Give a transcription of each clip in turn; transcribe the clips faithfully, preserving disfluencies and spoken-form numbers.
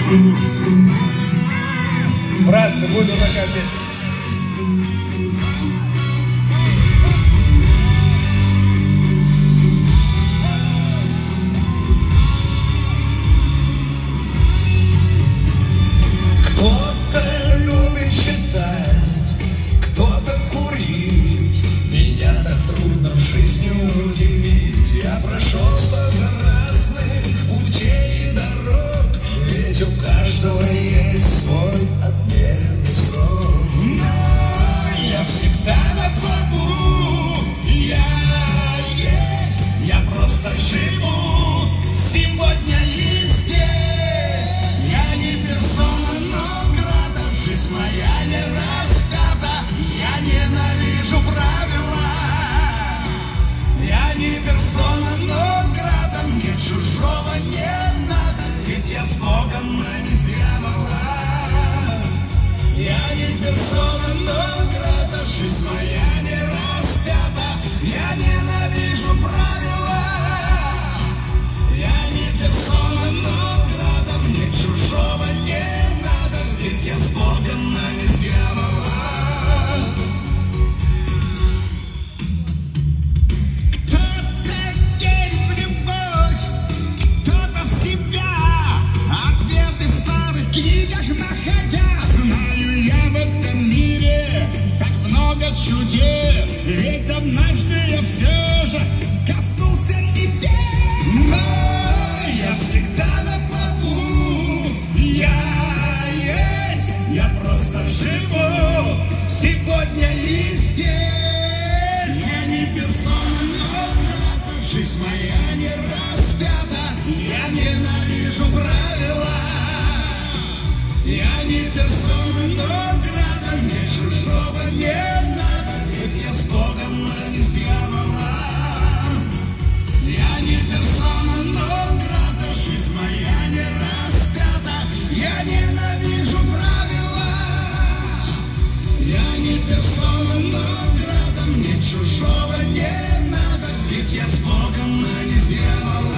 Братцы, будет вот такая песня. Кто-то любит читать, кто-то курить. Меня так трудно в жизни удивить. Я прошел столько разных путей и дорог, ведь у каждого есть свой отмеренный срок. Но я всегда на плаву, я есть, я просто живу. Сегодня ли здесь, я не персона, но града. Жизнь моя не распята, я ненавижу правила. Я не персона, но града, мне чужого не надо, ведь я с Богом, а не с дьяволом. Я не персона, но града, жизнь моя не распята, я ненавижу правила. Я не персона, но града, мне чужого не надо, ведь я с Богом, а не с дьяволом. Кто-то верит в любовь, кто-то в себя, ответы в старых книгах находя. Знаю я в этом мире так много чудес, ведь однажды я все же коснулся небес. Но я всегда на плаву, я есть, я просто живу. Сегодня ли здесь, я не персона, но града. Жизнь моя не распята, я ненавижу правила. Я не персона, но града, мне чужого не надо, ведь я с Богом, а не с дьяволом. Я не персона, но града, жизнь моя не распята, я ненавижу правила. Я не персона, но града, мне чужого не надо, ведь я с Богом, а не с дьяволом.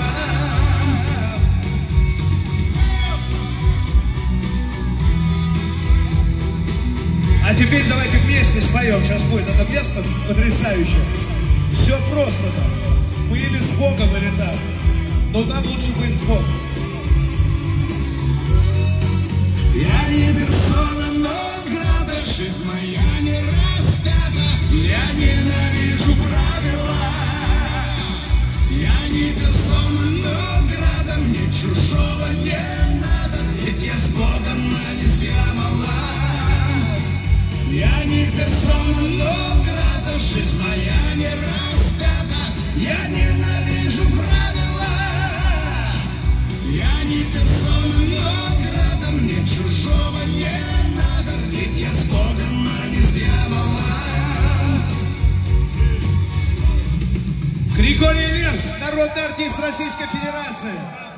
А теперь давайте вместе споем. Сейчас будет это место потрясающее. Все просто там. Мы или с Богом, или так. Но нам лучше быть с Богом. Я не персона, но града, жизнь моя не распята, я ненавижу правила. Я не персона, но града, мне чужого не надо, ведь я с Богом, а не с дьяволом. Я не персона, но града, жизнь моя не распята, я ненавижу правила. Я не персона, но града, мне чужого не надо, ведь я с Богом, а не с дьяволом. Григорий Лепс, народный артист Российской Федерации.